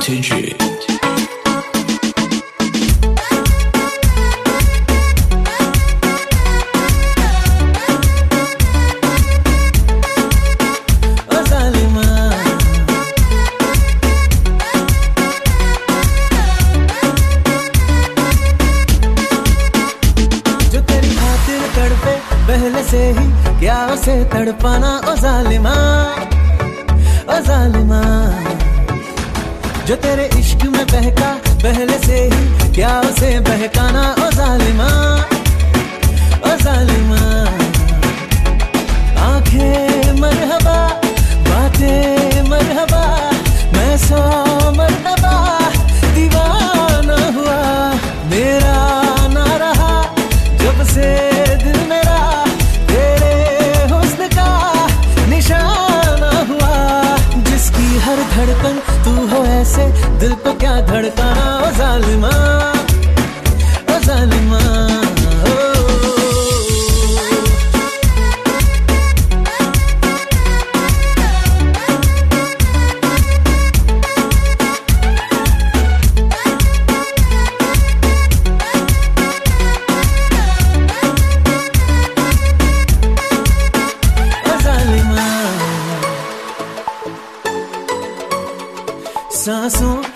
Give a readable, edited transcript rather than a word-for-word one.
Entertainment。 पहले से ही क्या उसे तड़पाना ओ जालिमा, ओ जालिमा। जो तेरे इश्क में बहका पहले से ही क्या उसे बहकाना ओ जालिमा, ओ जालिमा। आंखें मरहबा, बातें मरहबा, मैं 100 मरहबा दीवाना हुआ। मेरा ना रहा जब से दिल मेरा हर धड़कन तू हो ऐसे, दिल को क्या धड़काना ओ जालिमा, ओ जालिमा। सांसों